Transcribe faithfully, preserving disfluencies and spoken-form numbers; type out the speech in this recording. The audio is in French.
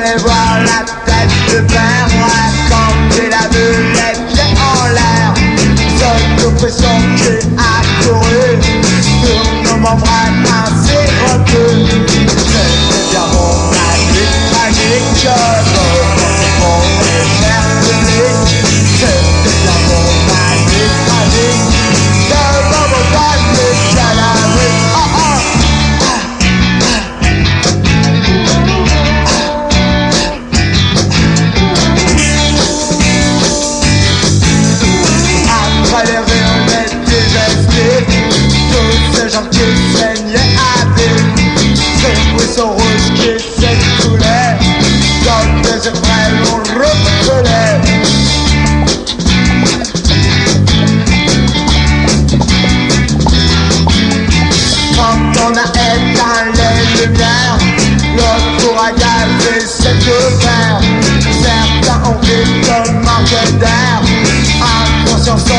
voulais voir la tête de père, moi, quand il a vu les pieds en l'air. Cette oppression qui a couru sur nos membres ainsi repus. C'était bien mon avis tragique, je mon échec public. C'était bien mon avis tragique, devant mon avis à la rue. Oh oh. Après les rires, les digestifs, tous ces gens qui saignaient à vif, ces buissons rouges qui s'écoulaient dans des effraits l'on reculait. Quand on a éteint les lumières, le four à gaz s'est ouvert. Certains ont vu comme manque d'air, inconscience.